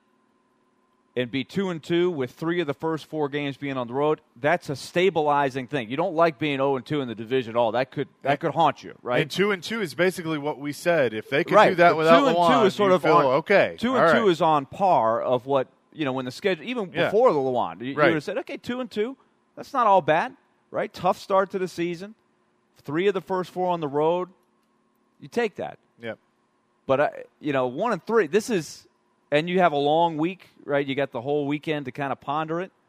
and be two and two with three of the first four games being on the road, that's a stabilizing thing. You don't like being zero and two in the division at all. That could that could haunt you, right? And two and two is basically what we said. If they could right. do that But without two and Lewan, two is sort you of feel on, okay. Two All and right. two is on par of what you know when the schedule even Yeah. before the Lewan. You, Right. you would have said, okay, two and two, that's not all bad, right? Tough start to the season, three of the first four on the road. You take that, Yep. but uh, you know one and three. This is, and you have a long week, right? You got the whole weekend to kind of ponder it.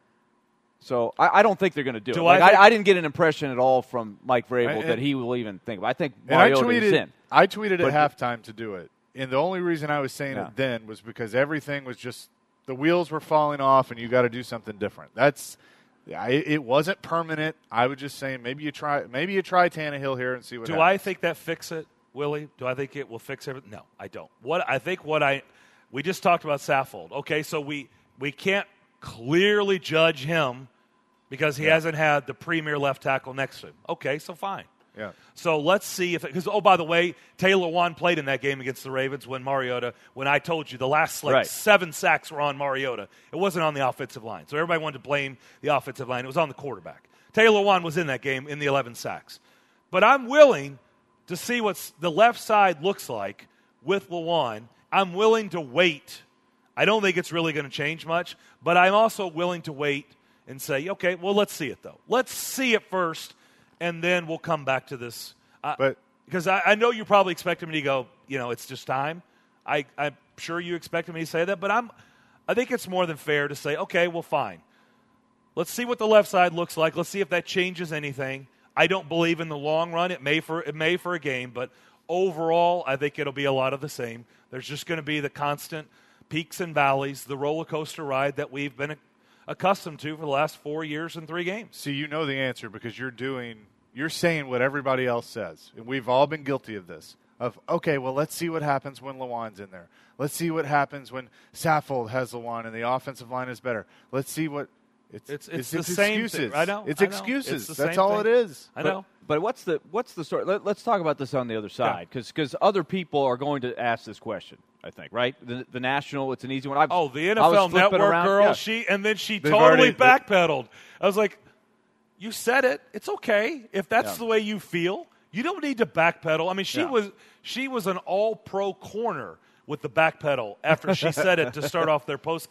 So I, I don't think they're going to do, Do it. Like, I think- I, I didn't get an impression at all from Mike Vrabel And- that he will even think of it. I think And I Mariota is tweeted, in. I tweeted But- at halftime to do it. And the only reason I was saying Yeah. it then was because everything was just the wheels were falling off, and you got to do something different. That's I, it wasn't permanent. I was just saying maybe you try maybe you try Tannehill here and see what Do happens. I think that fix it, Willie? Do I think it will fix everything? No, I don't. What I think what I we just talked about Saffold. Okay, so we we can't clearly judge him because he Yeah. hasn't had the premier left tackle next to him. Okay, so fine. Yeah. So let's see if because oh by the way, Taylor Wan played in that game against the Ravens when Mariota when I told you the last like Right. seven sacks were on Mariota. It wasn't on the offensive line. So everybody wanted to blame the offensive line. It was on the quarterback. Taylor Wan was in that game in the eleven sacks. But I'm willing to see what the left side looks like with Lewan. I'm willing to wait. I don't think it's really going to change much, but I'm also willing to wait and say, okay, well, let's see it though. Let's see it first, and then we'll come back to this. Uh, But- because I, I know you probably expect me to go, you know, it's just time. I, I'm sure you expected me to say that, but I'm. I think it's more than fair to say, okay, well, fine. Let's see what the left side looks like. Let's see if that changes anything. I don't believe in the long run. It may for it may for a game, but overall, I think it'll be a lot of the same. There's just going to be the constant peaks and valleys, the roller coaster ride that we've been accustomed to for the last four years and three games. See, you know the answer because you're doing you're saying what everybody else says. And we've all been guilty of this. Of okay, well, let's see what happens when Lewan's in there. Let's see what happens when Saffold has Lewan and the offensive line is better. Let's see what it's It's- it's the same excuses. thing. I know, It's I know. excuses. It's the That's same all thing. it is. I But- know. But what's the what's the story? Let, let's talk about this on the other side because other people are going to ask this question. I think right. The, the national, it's an easy one. I've, Oh, the N I F was L flipping Network around. girl, Yeah. she and then she They've totally already- backpedaled. I was like, you said it. It's okay. If that's Yeah. the way you feel, you don't need to backpedal. I mean, she Yeah. was she was an all pro corner with the backpedal after she said it to start off their post game.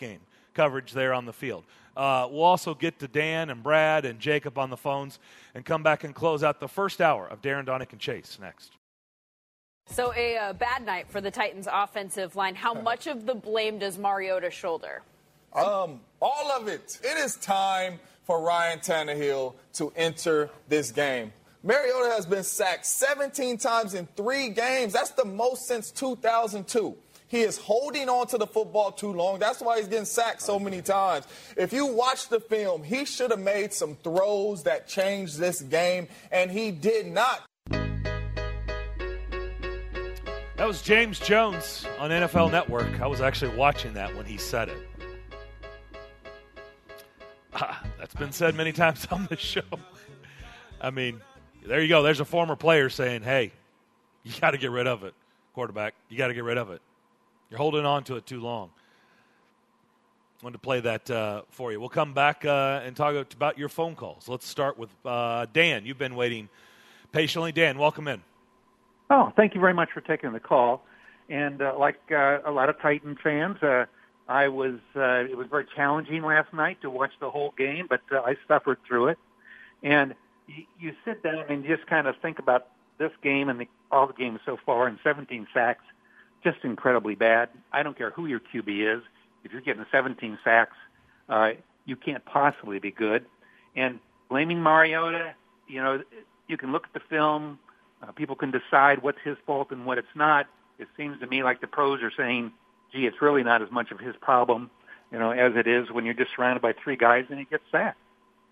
coverage there on the field. Uh, we'll also get to Dan and Brad and Jacob on the phones and come back and close out the first hour of Darren, Donick, and Chase next. So a uh, bad night for the Titans offensive line. How much of the blame does Mariota shoulder? Um, all of it. It is time for Ryan Tannehill to enter this game. Mariota has been sacked seventeen times in three games. That's the most since two thousand two. He is holding on to the football too long. That's why he's getting sacked so many times. If you watch the film, he should have made some throws that changed this game, and he did not. That was James Jones on N F L Network. I was actually watching that when he said it. Ah, that's been said many times on the show. I mean, there you go. There's a former player saying, hey, you got to get rid of it, quarterback. You got to get rid of it. You're holding on to it too long. Wanted to play that uh, for you. We'll come back uh, and talk about your phone calls. Let's start with uh, Dan. You've been waiting patiently. Dan, welcome in. Oh, thank you very much for taking the call. And uh, like uh, a lot of Titan fans, uh, I was. Uh, it was very challenging last night to watch the whole game, but uh, I suffered through it. And you, you sit down and just kind of think about this game and the, all the games so far, and seventeen sacks, just incredibly bad. I don't care who your Q B is. If you're getting seventeen sacks, uh, you can't possibly be good. And blaming Mariota, you know, you can look at the film. Uh, people can decide what's his fault and what it's not. It seems to me like the pros are saying, gee, it's really not as much of his problem, you know, as it is when you're just surrounded by three guys and he gets sacked.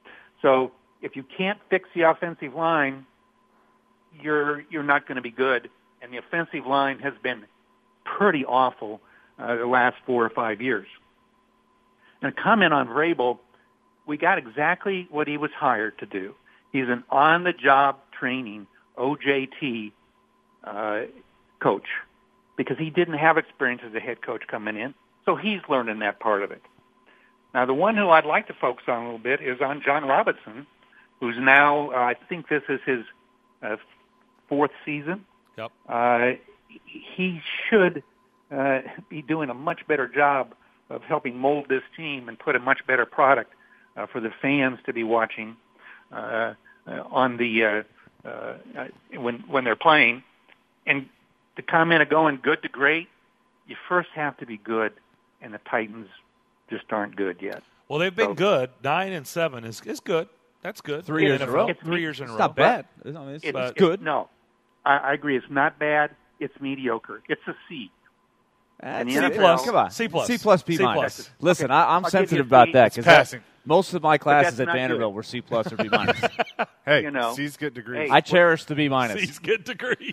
So if you can't fix the offensive line, you're you're not going to be good. And the offensive line has been pretty awful uh, the last four or five years. And a comment on Vrabel, we got exactly what he was hired to do. He's an on-the-job training O J T uh, coach because he didn't have experience as a head coach coming in, so he's learning that part of it. Now, the one who I'd like to focus on a little bit is on John Robinson, who's now, uh, I think this is his uh, fourth season. Yep. Uh, he should uh, be doing a much better job of helping mold this team and put a much better product uh, for the fans to be watching uh, uh, on the uh, uh, when when they're playing. And the comment of going good to great, you first have to be good, and the Titans just aren't good yet. Well, they've been So- good. Nine and seven is is good. That's good. Three In years the in a N F L. row. Three years in a It's row. not bad. I mean, it's, It's, it's good. No, I, I agree. It's not bad. It's mediocre. It's a C. And the C N F L plus. Come on. C plus. C plus, B C minus. plus. Listen, Okay, I, I'm I'll give you sensitive a about C. that It's because passing. most of my classes that's at not Vanderbilt good. were C plus or B minus. Hey, You know. C's get degrees. Hey. I cherish the B minus. These good degrees.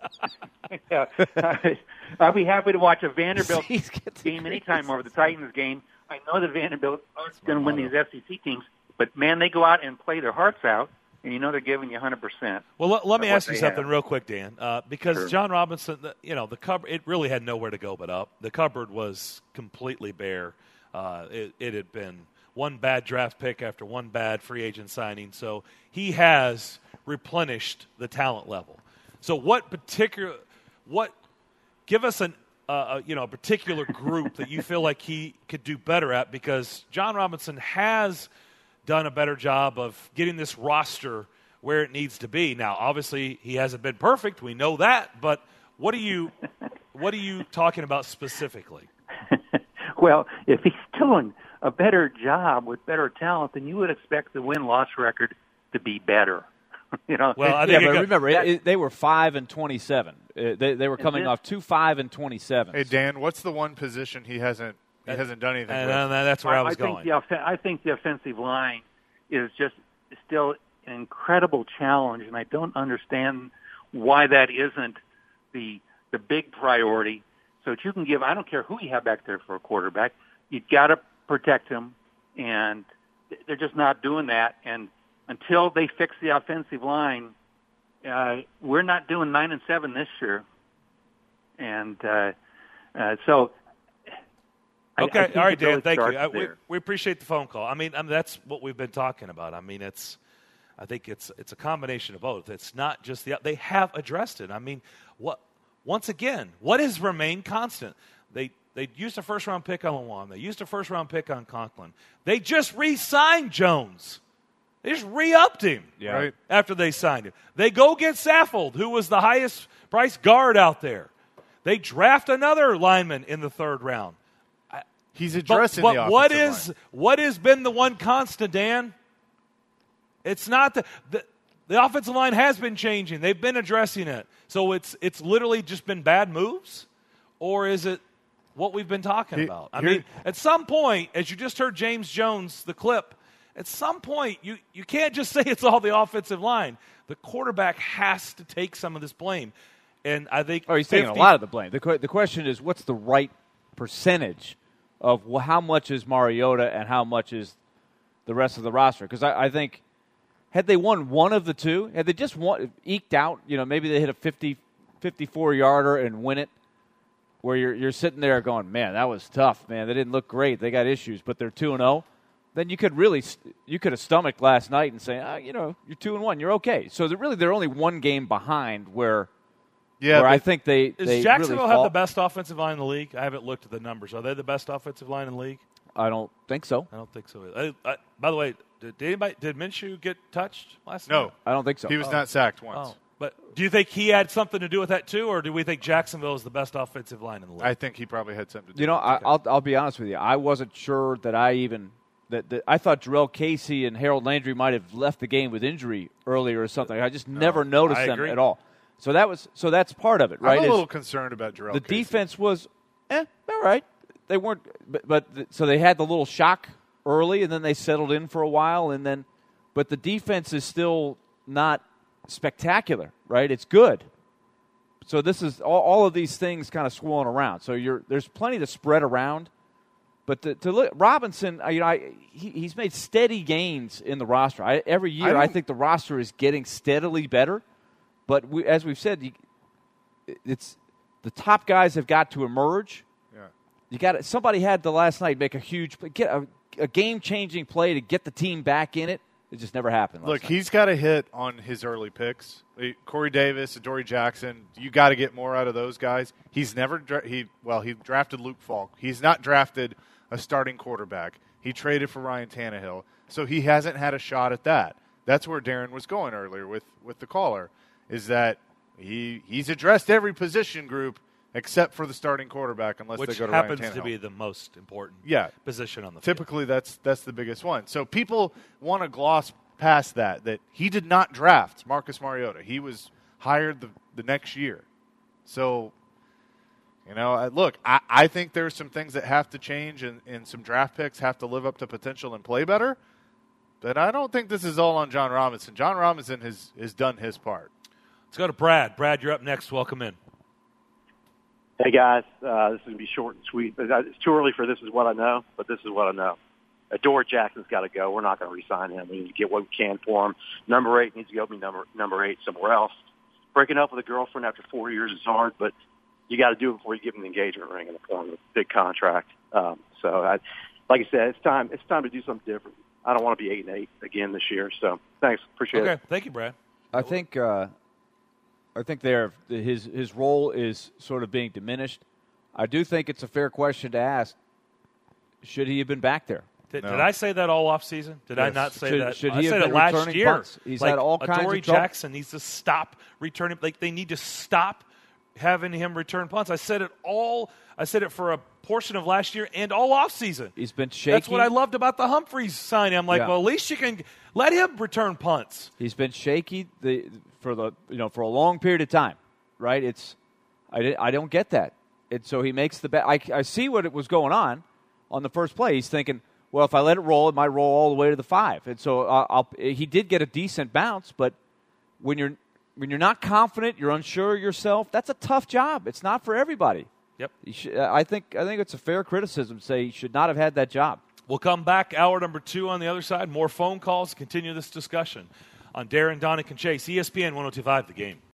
Yeah. I'll be happy to watch a Vanderbilt C's get the game anytime over the Titans game. I know that Vanderbilt aren't going to win these S E C teams, but, man, they go out and play their hearts out, and you know they're giving you one hundred percent. Well, let, let me Of what ask you they something have. real quick, Dan, uh, because Sure. John Robinson, the, you know, the cupboard, it really had nowhere to go but up. The cupboard was completely bare. Uh, it, it had been one bad draft pick after one bad free agent signing, so he has replenished the talent level. So, what particular, what, give us an, uh, a, you know, a particular group that you feel like he could do better at, because John Robinson has done a better job of getting this roster where it needs to be. Now, obviously, he hasn't been perfect. We know that. But what are you what are you talking about specifically? Well, if he's doing a better job with better talent, then you would expect the win-loss record to be better. you know. Well, I Yeah, think it but got- remember, that- it, it, they were five and twenty-seven. Uh, they, they were coming it- off two five and twenty-seven. Hey, Dan, what's the one position he hasn't he hasn't done anything And with? uh, that's where I, was think going. The off- I think the offensive line is just still an incredible challenge, and I don't understand why that isn't the the big priority. So that you can give, I don't care who you have back there for a quarterback, you've got to protect him, and they're just not doing that. And until they fix the offensive line, uh, we're not doing nine and seven this year. And uh, uh, so. I- I Okay, think all right, it really Dan. Thank you. starts I, we, there. we appreciate the phone call. I mean, I mean, that's what we've been talking about. I mean, it's, I think it's it's a combination of both. It's not just the they have addressed it. I mean, what once again, what has remained constant? They They used a first-round pick on Lewan. They used a first-round pick on Conklin. They just re-signed Jones. They just re-upped him Yeah. Right. after they signed him. They go get Saffold, who was the highest-priced guard out there. They draft another lineman in the third round. He's But, addressing but the offensive what is line. what has been the one constant, Dan? It's not the, the the offensive line has been changing. They've been addressing it. So it's it's literally just been bad moves, or is it what we've been talking He- about? I here- mean, at some point, as you just heard James Jones, the clip, at some point you you can't just say it's all the offensive line. The quarterback has to take some of this blame, and I think Oh, he's taking a fifty lot of the blame. The, que- the question is, what's the right percentage of wh- how much is Mariota and how much is the rest of the roster? Because I, I think had they won one of the two, had they just won, eked out, you know, maybe they hit a fifty, fifty-four-yarder and win it, where you're you're sitting there going, man, that was tough, man. They didn't look great. They got issues, but they're two and oh. Then you could really you could have stomached last night and say, ah, you know, you're two and one, you're okay. So they're really they're only one game behind where. Yeah, where I but think they Does they Jacksonville really have fall. the best offensive line in the league? I haven't looked at the numbers. Are they the best offensive line in the league? I don't think so. I don't think so. I, I, by the way, did, did anybody did Minshew get touched last No. night? I don't think so. He was Oh. not sacked once. Oh, but do you think he had something to do with that too, or do we think Jacksonville is the best offensive line in the league? I think he probably had something to do You know, with I, it. I'll I'll be honest with you. I wasn't sure that I even that, that I thought Jarrell Casey and Harold Landry might have left the game with injury earlier or something. I just never noticed I them agree. at all. So that was so that's part of it, right? I'm a is little concerned about Jarrell the Casey. defense was, eh, all right. They weren't, but, but th- so they had the little shock early, and then they settled in for a while, and then, but the defense is still not spectacular, right? It's good. So this is all, all of these things kind of swirling around. So you're there's plenty to spread around, but to, to look Robinson, I- you know, I, he, he's made steady gains in the roster. I, every year, I, don't- think the roster is getting steadily better. But we, as we've said, you, it's the top guys have got to emerge. Yeah. You got somebody had to last night make a huge get a, a game changing play to get the team back in it. It just never happened. Last Look, night. he's got to hit on his early picks. Uh, Corey Davis, Adoree Jackson. You got to get more out of those guys. He's never dra- he well he drafted Luke Falk. He's not drafted a starting quarterback. He traded for Ryan Tannehill, so he hasn't had a shot at that. That's where Darren was going earlier with with the caller. Is that he he's addressed every position group except for the starting quarterback, unless Which they go to happens Ryan to Tannehill. be the most important Yeah. position on the field. Typically, that's that's the biggest one. So people want to gloss past that. That he did not draft Marcus Mariota. He was hired the the next year. So, you know, I- look, I, I think there's some things that have to change, and, and some draft picks have to live up to potential and play better. But I don't think this is all on John Robinson. John Robinson has has done his part. Let's go to Brad. Brad, you're up next. Welcome in. Hey, guys. Uh, this is going to be short and sweet. But it's too early for this is what I know, but this is what I know. Adoree Jackson's got to go. We're not going to re-sign him. We need to get what we can for him. Number eight needs to go be number number eight somewhere else. Breaking up with a girlfriend after four years is hard, but you got to do it before you give him the engagement ring in the form of a big contract. Um, so, I, like I said, it's time. It's time to do something different. I don't want to be eight and eight again this year. So, thanks. Appreciate Okay, it. thank you, Brad. I think uh, I think there his his role is sort of being diminished. I do think it's a fair question to ask. Should he have been back there? Did, No. did I say that all off season? Did I Yes. not say Should- that? should I he have said been it last returning year. punts? He's like, had all kinds of Adoree trouble. Jackson needs to stop returning. Like they need to stop having him return punts. I said it all. I said it for a portion of last year and all off season. He's been shaky. That's what I loved about the Humphreys signing. I'm like, Yeah. well, at least you can let him return punts. He's been shaky the, for the you know for a long period of time, right? It's I, di- I don't get that, and so he makes the bet. I, I see what it was going on on the first play. He's thinking, well, if I let it roll, it might roll all the way to the five, and so uh, I'll, he did get a decent bounce. But when you're when you're not confident, you're unsure of yourself. That's a tough job. It's not for everybody. Yep. You should, I think I think it's a fair criticism to say he should not have had that job. We'll come back, hour number two on the other side. More phone calls, continue this discussion on Darren, Donick, and Chase, E S P N one oh two point five The Game.